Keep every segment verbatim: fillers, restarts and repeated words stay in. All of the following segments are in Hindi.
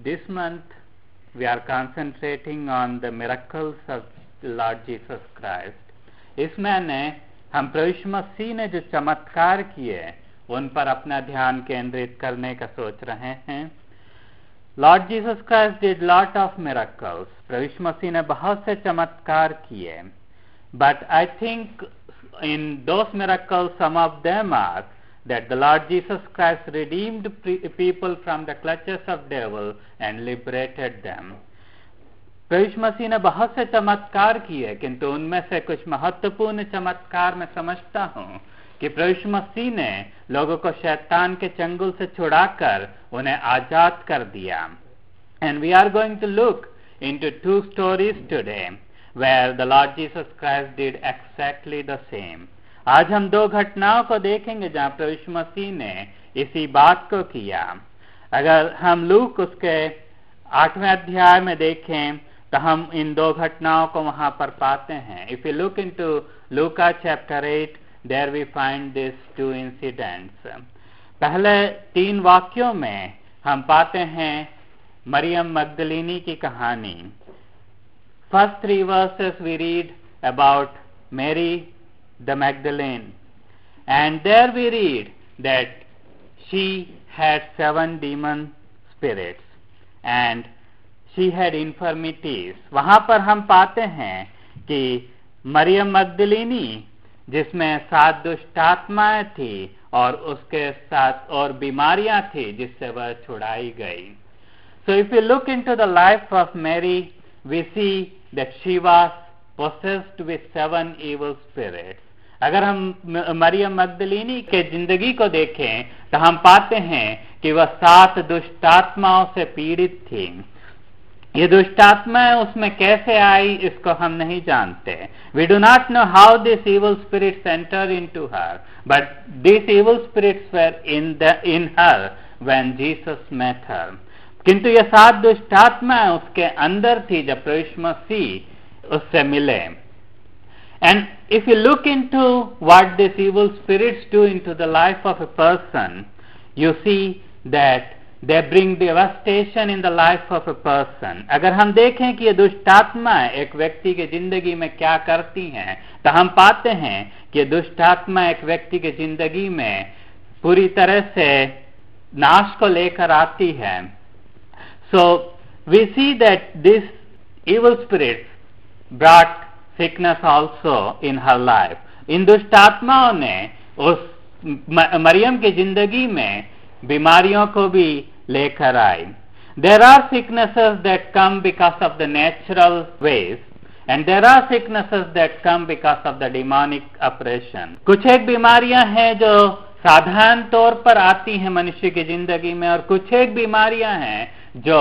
this month we are concentrating on the miracles of Lord Jesus Christ. इस महीने हम प्रभु यीशु मसीह ने जो चमत्कार किए उन पर अपना ध्यान केंद्रित करने का सोच रहे हैं. Lord Jesus Christ did lot of miracles. प्रभु यीशु मसीह ने बहुत से चमत्कार किए. But I think in those miracles, some of them are that the Lord Jesus Christ redeemed people from the clutches of devil and liberated them. प्रभु यीशु मसीह ने बहुत से चमत्कार किए, किंतु उनमें से कुछ महत्वपूर्ण चमत्कार मैं समझता हूँ कि प्रभु यीशु मसीह ने लोगों को शैतान के चंगुल से छुड़ाकर उन्हें आजाद कर दिया. And we are going to look into two stories today where the Lord Jesus Christ did exactly the same. आज हम दो घटनाओं को देखेंगे जहाँ प्रभु यीशु मसीह ने इसी बात को किया. अगर हम लूक उसके आठवें अध्याय में देखें तो हम इन दो घटनाओं को वहाँ पर पाते हैं. If you look into Luka chapter eight, there we find these two incidents. पहले तीन वाक्यों में हम पाते हैं मरियम मगदलीनी की कहानी. First three verses we read about Mary the Magdalene, and there we read that she had seven demon spirits and she had infirmities. वहाँ पर हम पाते हैं कि मरियम मगदलीनी जिसमें सात दुष्ट आत्माएं थी और उसके साथ और बीमारियां थी जिससे वह छुड़ाई गई. So if you look into the life of Mary, we see that she was possessed with seven evil spirits. अगर हम मरियम मगदलीनी के जिंदगी को देखें तो हम पाते हैं कि वह सात दुष्ट आत्माओं से पीड़ित थी. ये दुष्ट आत्माएं उसमें कैसे आई इसको हम नहीं जानते. We do not know how these evil spirits entered into her, but these evil spirits were in the in her when Jesus met her. किंतु ये सात दुष्ट आत्माएं उसके अंदर थी जब प्रभु यीशु मसीह उससे मिले. And if you look into what these evil spirits do into the life of a person, you see that they bring devastation in the life of a person. अगर हम देखें कि ये दुष्ट आत्माएं एक व्यक्ति के जिंदगी में क्या करती हैं तो हम पाते हैं कि ये दुष्ट आत्मा एक व्यक्ति के जिंदगी में पूरी तरह से नाश को लेकर आती है. So we see that these evil spirits brought sickness also in her life. इन दुष्ट आत्माओं ने उस मरियम की जिंदगी में बीमारियों को भी लेकर आई. There are sicknesses that come because of the natural ways and there are sicknesses that come because of the demonic oppression. कुछ एक बीमारियां हैं जो साधारण तौर पर आती हैं मनुष्य की जिंदगी में और कुछ एक बीमारियां हैं जो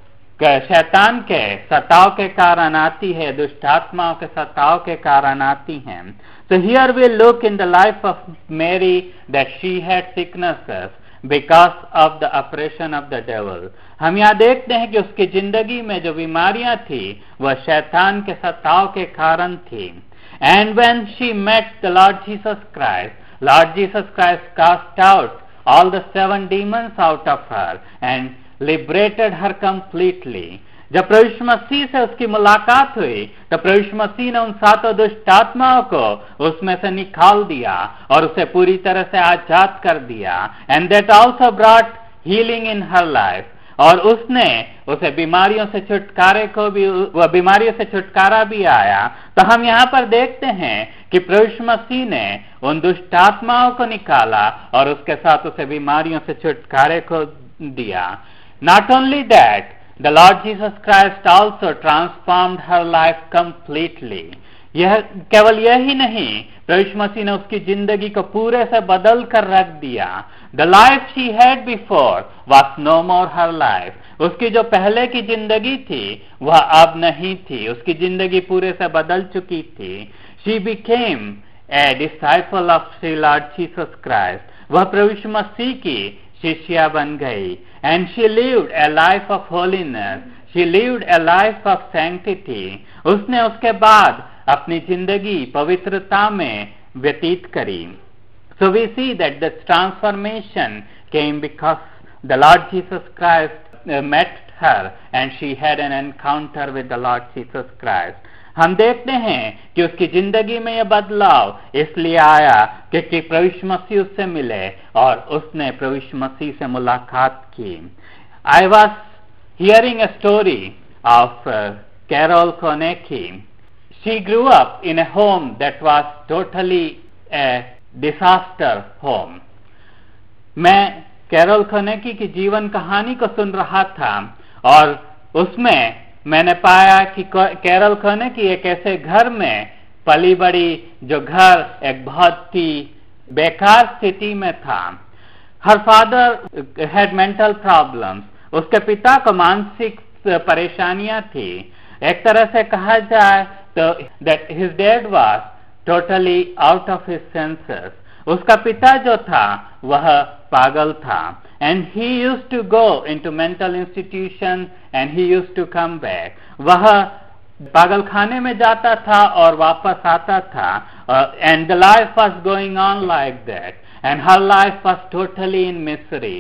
शैतान के सताव के कारण आती है, दुष्ट आत्माओं के सताव के कारण आती हैं. So here we look in the life of Mary that she had sicknesses because of the oppression of the devil. हम यहाँ देखते हैं कि उसकी जिंदगी में जो बीमारियां थी वह शैतान के सताव के कारण थी. And when she met the Lord Jesus Christ, Lord Jesus Christ cast out all the seven demons out of her and liberated her completely. जब प्रभु यीशु मसीह से उसकी मुलाकात हुई तो प्रभु यीशु मसीह ने उन सातों दुष्ट आत्माओं को उसमें से निकाल दिया और उसे पूरी तरह से आजाद कर दिया. And that also brought healing in her life. और उसने उसे बीमारियों से छुटकारे को भी वह बीमारियों से छुटकारा भी आया. तो हम यहाँ पर देखते हैं कि प्रभु यीशु मसीह ने उन दुष्ट आत्माओं को निकाला और उसके साथ उसे बीमारियों से छुटकारे को दिया. Not only that, the Lord Jesus Christ also transformed her life completely. यह केवल यही नहीं, प्रभु यीशु मसीह ने उसकी जिंदगी को पूरे से बदल कर रख दिया. The life she had before was no more her life. उसकी जो पहले की जिंदगी थी वह अब नहीं थी. उसकी जिंदगी पूरे से बदल चुकी थी. She became a disciple of the Lord Jesus Christ. वह प्रभु यीशु मसीह की शिष्या बन गई. And she lived a life of holiness. She lived a life of sanctity. उसने उसके बाद अपनी जिंदगी पवित्रता में व्यतीत करी. So we see that this transformation came because the Lord Jesus Christ met her and she had an encounter with the Lord Jesus Christ. हम देखते हैं कि उसकी जिंदगी में यह बदलाव इसलिए आया क्योंकि प्रभु यीशु मसीह उससे मिले और उसने प्रभु यीशु मसीह से मुलाकात की. I was hearing a story of uh, Carol Konecki. She grew up in a home that was totally a disaster home. मैं कैरोल कोनेकी की जीवन कहानी को सुन रहा था और उसमें मैंने पाया कि कैरोल कोनेकी एक ऐसे घर में पली बड़ी जो घर एक बहुत ही बेकार स्थिति में था. Her father had mental problems. उसके पिता को मानसिक परेशानियां थी. एक तरह से कहा जाए तो that his dad was totally out of his senses. उसका पिता जो था वह पागल था. And he used to go into mental institution and he used to come back. वह पागल खाने में जाता था और वापस आता था. And the life was going on like that and her life was totally in misery.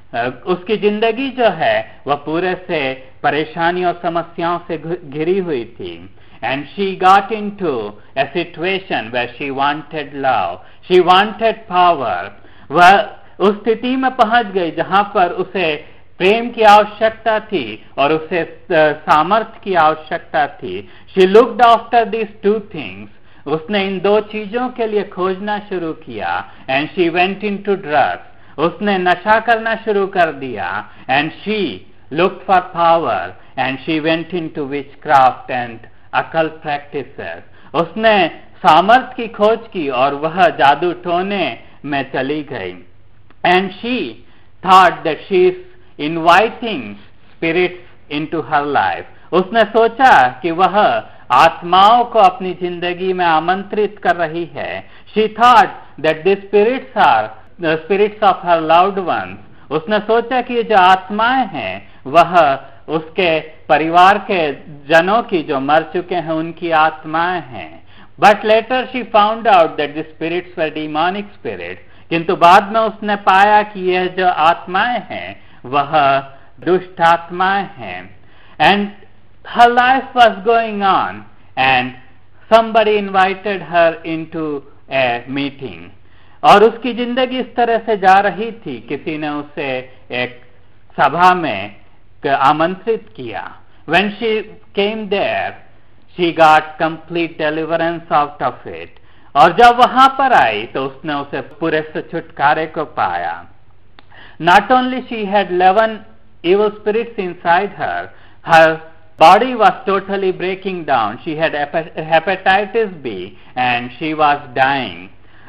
उसकी जिंदगी जो है वह पूरे से परेशानियों और समस्याओं से घिरी हुई थी. And she got into a situation where she wanted love, she wanted power. वह उस स्थिति में पहुंच गई जहां पर उसे प्रेम की आवश्यकता थी और उसे सामर्थ्य की आवश्यकता थी. She looked after these two things. उसने इन दो चीजों के लिए खोजना शुरू किया. And she went into drugs. उसने नशा करना शुरू कर दिया. And she looked for power and she went into witchcraft and occult practices. उसने सामर्थ्य की खोज की और वह जादू टोने में चली गई. And she thought that she is inviting spirits into her life. उसने सोचा कि वह आत्माओं को अपनी जिंदगी में आमंत्रित कर रही है. She thought that the spirits are the spirits of her loved ones. उसने सोचा कि जो आत्माएं हैं वह उसके परिवार के जनों की जो मर चुके हैं उनकी आत्माएं हैं. But later she found out that the spirits were demonic spirits. किंतु बाद में उसने पाया कि यह जो आत्माएं हैं वह दुष्ट आत्माएं हैं. And her life was going on and somebody invited her into a meeting. और उसकी जिंदगी इस तरह से जा रही थी. किसी ने उसे एक सभा में आमंत्रित किया. When she came there, she got complete deliverance out of it. और जब वहां पर आई तो उसने उसे पूरे से छुटकारे को पाया. Not only she had eleven evil spirits inside her, her body was totally breaking down. She had hepatitis B and she was dying.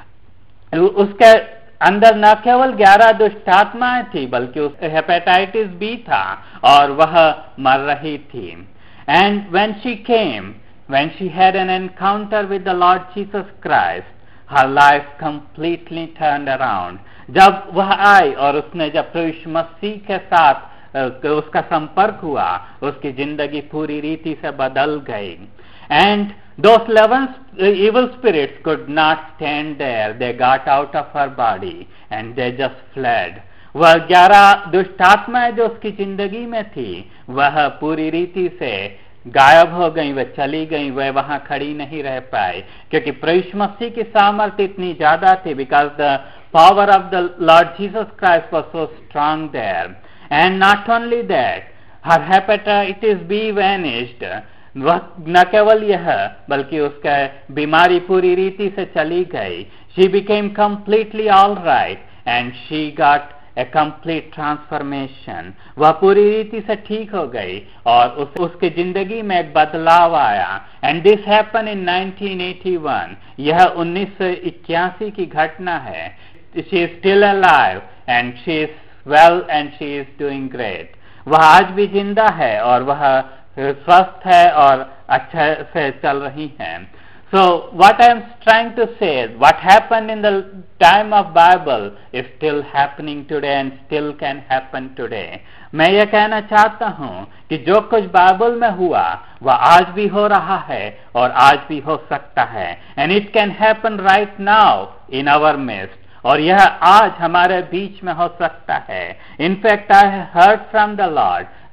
उसके अंदर न केवल ग्यारह दुष्ट आत्माएं थी बल्कि उस हेपेटाइटिस बी था और वह मर रही थी. And when she came, when she had an encounter with the Lord Jesus Christ, her life completely turned around. जब वह आई और उसने जब प्रभु यीशु मसीह के साथ उसका संपर्क हुआ, उसकी जिंदगी पूरी रीति से बदल गई. And those eleven evil spirits could not stand there. They got out of her body and they just fled. वह ग्यारह दुष्ट आत्माएं जो उसकी जिंदगी में थी वह पूरी रीति से गायब हो गई. वह चली गई. वह वहां खड़ी नहीं रह पाई क्योंकि प्रभु यीशु मसीह की सामर्थ्य इतनी ज्यादा थी. Because the power of the Lord Jesus Christ was so strong there. And not only that, her hepatitis B vanished. वह न केवल यह बल्कि उसका बीमारी पूरी रीति से चली गई. She became completely all right and she got a complete transformation. वह पूरी रीति से ठीक हो गई और उस, उसकी जिंदगी में एक बदलाव आया. And this happened in nineteen eighty-one. यह उन्नीस सौ इक्यासी की घटना है. She is still alive and she is well and she is doing great. वह आज भी जिंदा है और वह स्वस्थ है और अच्छे से चल रही हैं. So what I am trying to say, what happened in the time of Bible is still happening today and still can happen today. मैं यह कहना चाहता हूँ कि जो कुछ बाइबल में हुआ वह आज भी हो रहा है और आज भी हो सकता है. And it can happen right now in our midst. और यह आज हमारे बीच में हो सकता है. In fact, I heard from the Lord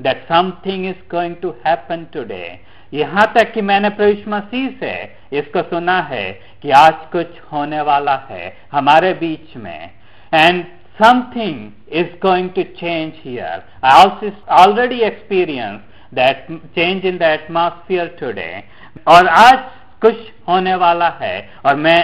that something is going to happen today. यहाँ तक कि मैंने प्रभु यीशु मसीह से इसको सुना है कि आज कुछ होने वाला है हमारे बीच में, and something is going to change here. I also already experienced that change in the atmosphere today. और आज कुछ होने वाला है और मैं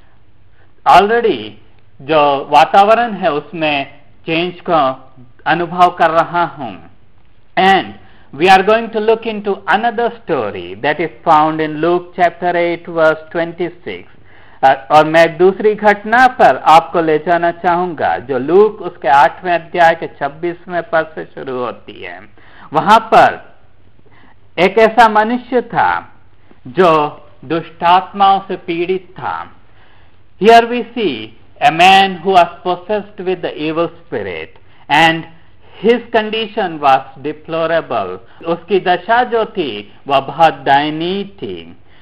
ऑलरेडी जो वातावरण है उसमें चेंज को अनुभव कर रहा हूं. And we are going to look into another story that is found in Luke chapter eight verse twenty-six. uh, और मैं एक दूसरी घटना पर आपको ले जाना चाहूंगा जो लूक उसके आठवें अध्याय के छब्बीसवें पद से शुरू होती है. वहां पर एक ऐसा मनुष्य था जो दुष्टात्माओं से पीड़ित था. Here we see a man who was possessed with the evil spirit and his condition was deplorable. उसकी दशा जो थी वह बहुत दयनीय थी.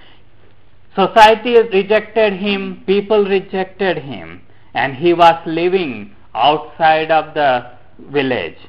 Society rejected him, people rejected him, and he was living outside of the village.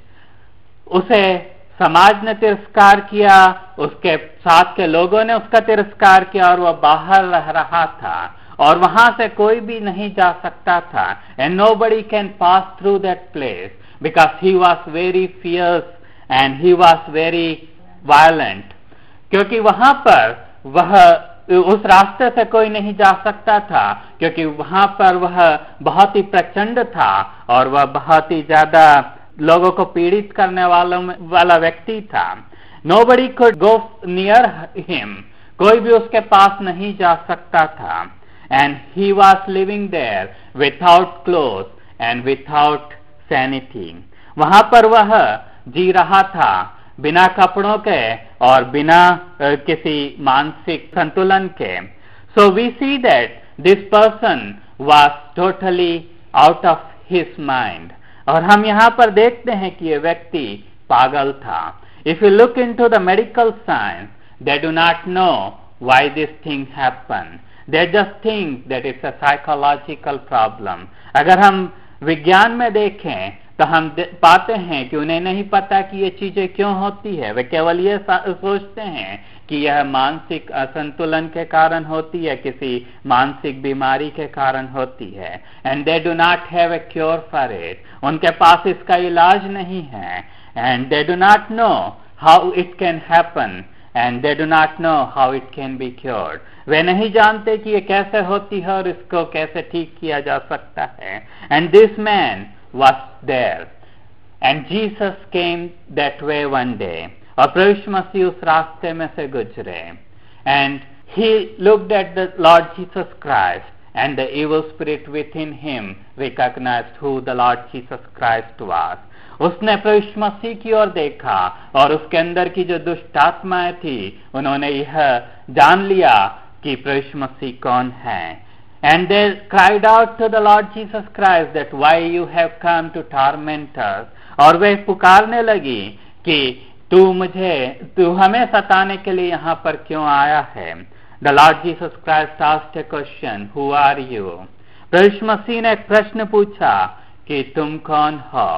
उसे समाज ने तिरस्कार किया, उसके साथ के लोगों ने उसका तिरस्कार किया और वह बाहर रह रहा था और वहां से कोई भी नहीं जा सकता था. And nobody can pass through that place because he was very fierce and he was very violent. क्योंकि वहां पर वह उस रास्ते से कोई नहीं जा सकता था क्योंकि वहां पर वह बहुत ही प्रचंड था और वह बहुत ही ज्यादा लोगों को पीड़ित करने वालों वाला व्यक्ति था. Nobody could go near him. कोई भी उसके पास नहीं जा सकता था. And he was living there without clothes and without sanity. वहां पर वह जी रहा था बिना कपड़ों के और बिना uh, किसी मानसिक संतुलन के. So we see that this person was totally out of his mind. और हम यहाँ पर देखते हैं कि यह व्यक्ति पागल था. If you look into the medical science, they do not know why this thing happened. They just think that it's a psychological problem. अगर हम विज्ञान में देखें तो हम पाते हैं कि उन्हें नहीं पता कि ये चीजें क्यों होती है. वे केवल ये सोचते हैं कि यह मानसिक असंतुलन के कारण होती है, किसी मानसिक बीमारी के कारण होती है. And they do not have a cure for it. उनके पास इसका इलाज नहीं है. And they do not know how it can happen and they do not know how it can be cured. वे नहीं जानते कि ये कैसे होती है और इसको कैसे ठीक किया जा सकता है. And this man was there and Jesus came that way one day. और प्रभु यीशु मसीह उस रास्ते में से गुजरे. And he looked at the Lord Jesus Christ and the evil spirit within him recognized who the Lord Jesus Christ was. उसने प्रभु यीशु मसीह की ओर देखा और उसके अंदर की जो दुष्ट आत्माएं थी उन्होंने यह जान लिया कि प्रभु यीशु मसीह कौन है. And they cried out to the Lord Jesus Christ that why you have come to torment us. और वे पुकारने लगी कि तू मुझे तू हमें सताने के लिए यहाँ पर क्यों आया है. The Lord Jesus Christ asked a question, who are you? प्रभु यीशु मसीह ने एक प्रश्न पूछा कि तुम कौन हो.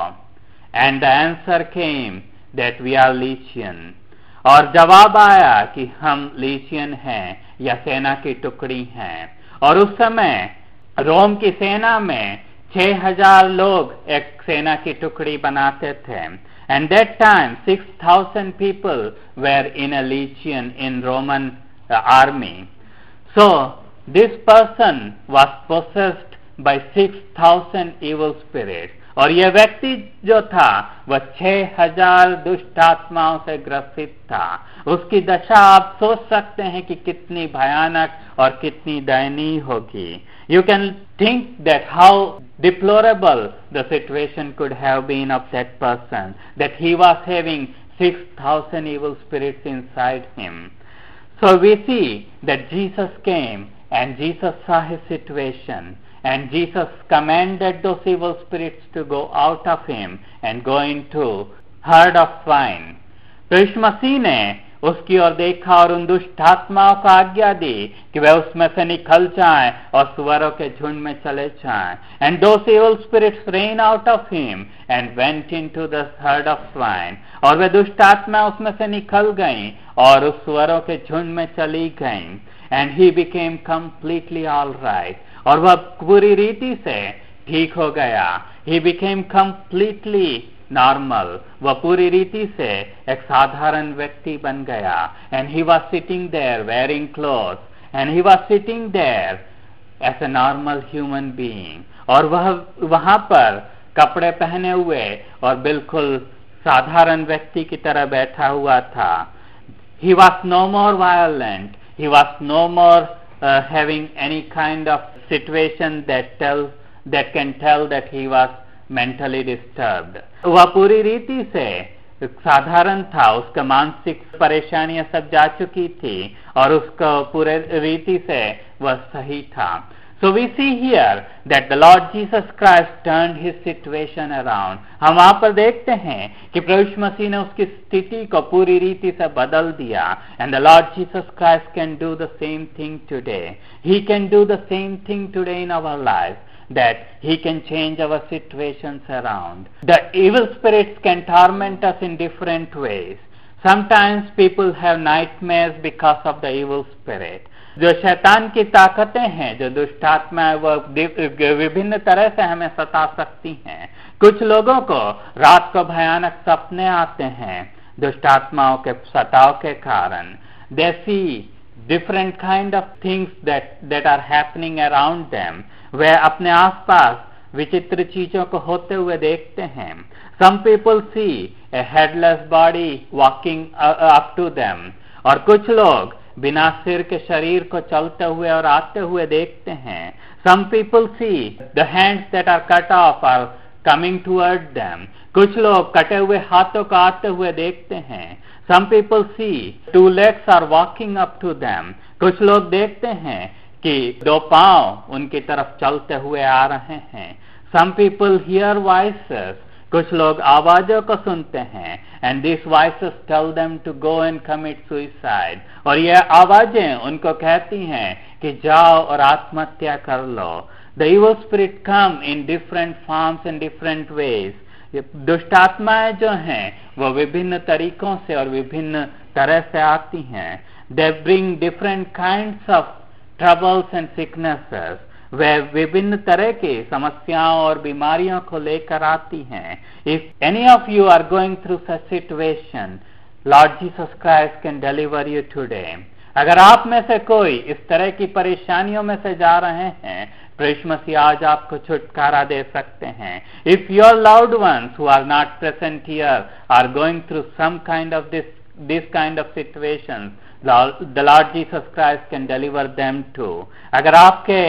And the answer came that we are legion. और जवाब आया कि हम लीजियन हैं या सेना की टुकड़ी हैं. और उस समय रोम की सेना में छह हजार लोग एक सेना की टुकड़ी बनाते थे. And that time six thousand people were in a legion in Roman army. So this person was possessed by six thousand evil spirits. और यह व्यक्ति जो था वह छह हजार दुष्ट आत्माओं से ग्रसित था. उसकी दशा आप सोच सकते हैं कि कितनी भयानक और कितनी दयनीय होगी. You can think that how deplorable the situation could have been of that person, that he was having six thousand evil spirits inside him. So we see that Jesus came and Jesus saw his situation. And Jesus commanded those evil spirits to go out of him and go into herd of swine. प्रभु यीशु मसीह ने उसकी ओर देखा और उन दुष्ट आत्माओं को आज्ञा दी कि वे उसमें से निकल जाएं और सुअरों के झुंड में चले जाएं. And those evil spirits ran out of him and went into the herd of swine. और वे दुष्ट आत्मा उसमें से निकल गईं और उस सुअरों के झुंड में चली गईं. And he became completely all right. और वह पूरी रीति से ठीक हो गया. He became completely नॉर्मल, वह पूरी रीति से एक साधारण व्यक्ति बन गया. And he was sitting there wearing cloth and he was sitting there as a normal human being. और वह वहां पर कपड़े पहने हुए और बिल्कुल साधारण व्यक्ति की तरह बैठा हुआ था. He was no more violent, he was no more having any kind of situation that tell that can tell that he was mentally disturbed. वह पूरी रीति से साधारण था, उसका मानसिक परेशानियां सब जा चुकी थी और उसको पूरे रीति से वह सही था. So we see here that the Lord Jesus Christ turned his situation around. हम वहां पर देखते हैं कि प्रभु यीशु मसीह ने उसकी स्थिति को पूरी रीति से बदल दिया. And the Lord Jesus Christ can do the same thing today. He can do the same thing today in our life, that he can change our situations around. The evil spirits can torment us in different ways. Sometimes people have nightmares because of the evil spirit. जो शैतान की ताकतें हैं, जो दुष्ट आत्माएं, वह विभिन्न तरह से हमें सता सकती हैं. कुछ लोगों को रात को भयानक सपने आते हैं दुष्ट आत्माओं के सताव के कारण. They see different kind of things that that are happening around them. वे अपने आसपास विचित्र चीजों को होते हुए देखते हैं. Some people see a headless body walking up to them. और कुछ लोग बिना सिर के शरीर को चलते हुए और आते हुए देखते हैं. Some people see the hands that are cut off are coming toward them. कुछ लोग कटे हुए हाथों को आते हुए देखते हैं. Some people see two legs are walking up to them. कुछ लोग देखते हैं कि दो पांव उनकी तरफ चलते हुए आ रहे हैं. Some people hear voices. कुछ लोग आवाजों को सुनते हैं. And these voices tell them to go and commit suicide. और ये आवाजें उनको कहती हैं कि जाओ और आत्महत्या कर लो. The evil spirit come in different forms and different ways. दुष्ट आत्माएं जो हैं वो विभिन्न तरीकों से और विभिन्न तरह से आती हैं. They bring different kinds of troubles and sicknesses. वे विभिन्न तरह की समस्याओं और बीमारियों को लेकर आती हैं. If any of you are going through such situation, Lord Jesus Christ can deliver you today. अगर आप में से कोई इस तरह की परेशानियों में से जा रहे हैं, प्रभु यीशु मसीह आज आपको छुटकारा दे सकते हैं. If your loved ones who are not present here are going through some kind of this this kind of situations, the Lord Jesus Christ can deliver them too. अगर आपके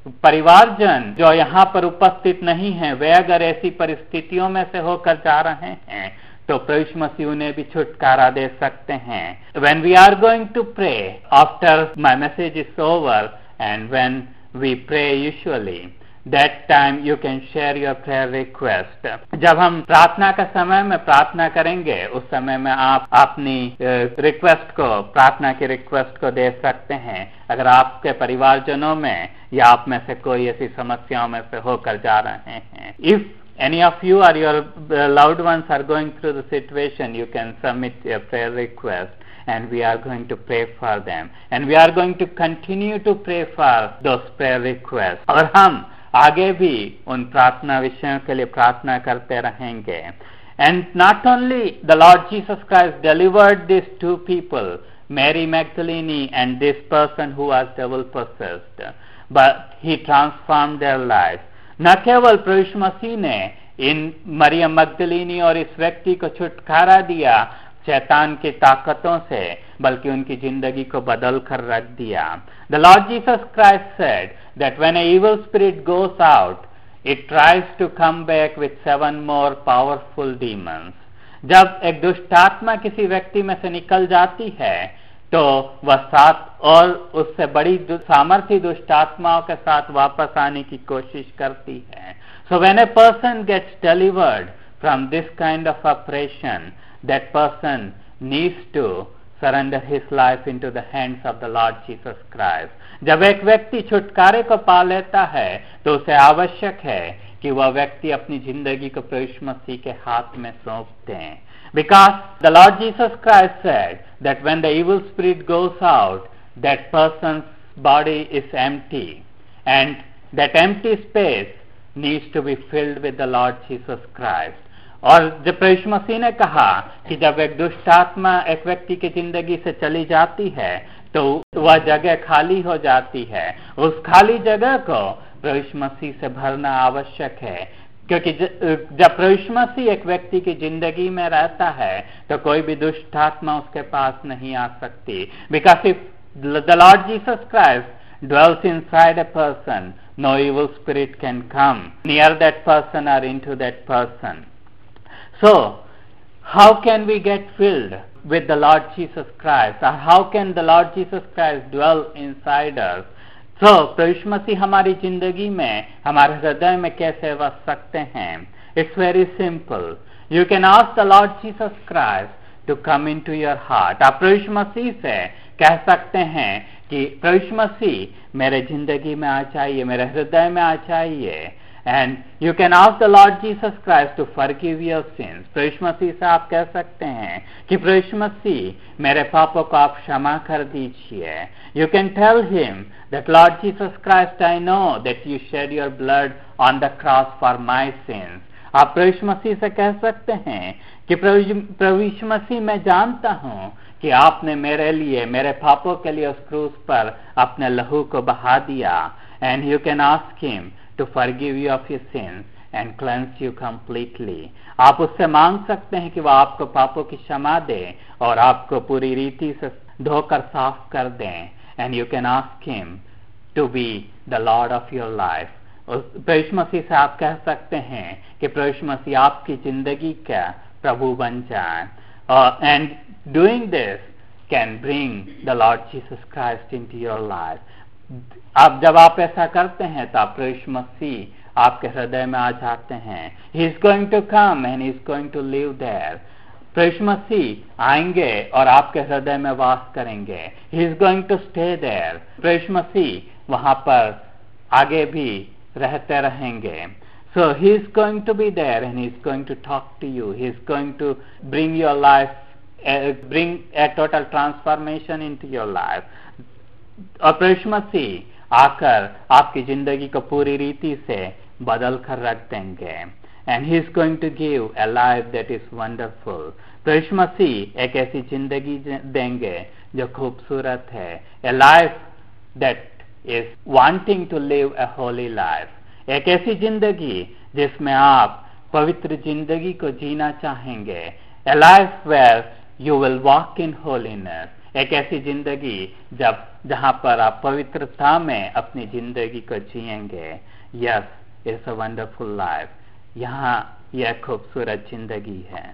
परिवारजन जो यहाँ पर उपस्थित नहीं हैं, वे अगर ऐसी परिस्थितियों में से होकर जा रहे हैं, तो प्रभु यीशु मसीह उन्हें भी छुटकारा दे सकते हैं. When we are going to pray after my message is over and when we pray usually, that time you can share your prayer request. जब हम प्रार्थना का समय में प्रार्थना करेंगे, उस समय में आप अपनी रिक्वेस्ट को, प्रार्थना की रिक्वेस्ट को दे सकते हैं. अगर आपके परिवारजनों में या आप में से कोई ऐसी समस्याओं में से होकर जा रहे हैं. If any of you or your loved ones are going through the situation, you can submit a prayer request and we are going to pray for them. And we are going to continue to pray for those prayer requests. और हम आगे भी उन प्रार्थना विषयों के लिए प्रार्थना करते रहेंगे. And not only the Lord Jesus Christ delivered these two people, Mary Magdalene and this person who was devil possessed, but he transformed their lives. न केवल प्रभु यीशु मसीह ने इन मरियम मगदलीनी और इस व्यक्ति को छुटकारा दिया शैतान की ताकतों से, बल्कि उनकी जिंदगी को बदल कर रख दिया. The Lord Jesus Christ said that when an evil spirit goes out, it tries to come back with seven more powerful demons. जब एक दुष्ट आत्मा किसी व्यक्ति में से निकल जाती है, तो वह सात और उससे बड़ी सामर्थ्य दुष्ट आत्माओं के साथ वापस आने की कोशिश करती है. So when a person gets delivered from this kind of oppression, that person needs to surrender his life into the hands of the Lord Jesus Christ. जब एक व्यक्ति छुटकारे को पा लेता है तो उसे आवश्यक है कि वह व्यक्ति अपनी जिंदगी को प्रभु यीशु मसीह के हाथ में सौंप दें. Because the Lord Jesus Christ said that when the evil spirit goes out, that person's body is empty, and that empty space needs to be filled with the Lord Jesus Christ. और जब प्रभु यीशु मसीह ने कहा कि जब एक दुष्ट आत्मा एक व्यक्ति की जिंदगी से चली जाती है तो वह जगह खाली हो जाती है. उस खाली जगह को प्रभु यीशु मसीह से भरना आवश्यक है, क्योंकि जब प्रभु यीशु मसीह एक व्यक्ति की जिंदगी में रहता है तो कोई भी दुष्ट आत्मा उसके पास नहीं आ सकती. Because if the Lord Jesus Christ dwells inside a person, no evil spirit can come near that person or into that person. So, how can we get filled with the Lord Jesus Christ, or how can the Lord Jesus Christ dwell inside us? So, प्रभु यीशु मसीह हमारी जिंदगी में, हमारे हृदय में कैसे बस सकते हैं? It's very simple. You can ask the Lord Jesus Christ to come into your heart. आप प्रभु यीशु मसीह से कह सकते हैं कि प्रभु यीशु मसीह मेरे जिंदगी में आ जाइए, मेरे हृदय में आ जाइए. And you can ask the Lord Jesus Christ to forgive your sins. प्रभु यीशु मसीह से आप कह सकते हैं कि प्रभु यीशु मसीह मेरे पापों को आप क्षमा कर दीजिए. You can tell him that Lord Jesus Christ, I know that you shed your blood on the cross for my sins. आप प्रभु यीशु मसीह से कह सकते हैं कि प्रभु यीशु मसीह मैं जानता हूँ कि आपने मेरे लिए, मेरे पापों के लिए उस क्रूस पर अपने लहू को बहा दिया. And you can ask him to forgive you of your sins and cleanse you completely. आप उससे मांग सकते हैं कि वह आपको पापों की क्षमा दे और आपको पूरी रीति से धोकर साफ कर दें. And you can ask him to be the Lord of your life. प्रभु यीशु मसीह से आप कह सकते हैं कि प्रभु यीशु मसीह आपकी जिंदगी का प्रभु बन जाए. uh, and doing this can bring the Lord Jesus Christ into your life. अब जब आप ऐसा करते हैं तो आप प्रभु यीशु मसीह आपके हृदय में आ जाते हैं. He is going to come and he is going to live there. प्रभु यीशु मसीह आएंगे और आपके हृदय में वास करेंगे. He is going to stay there. प्रभु यीशु मसीह वहां पर आगे भी रहते रहेंगे. So he is going to be there and he is going to talk to you. He is going to bring your life, uh, bring a total transformation into your life. और प्रभु यीशु मसीह आकर आपकी जिंदगी को पूरी रीति से बदल कर रख देंगे. And he is going to give a life that is wonderful. प्रभु यीशु मसीह एक ऐसी जिंदगी देंगे जो खूबसूरत है. A life that is wanting to live a holy life. एक ऐसी जिंदगी जिसमें आप पवित्र जिंदगी को जीना चाहेंगे. A life where you will walk in holiness. एक ऐसी जिंदगी जब जहां पर आप पवित्रता में अपनी जिंदगी को जिएंगे. Yes, it's a wonderful life. यहाँ यह खूबसूरत जिंदगी है.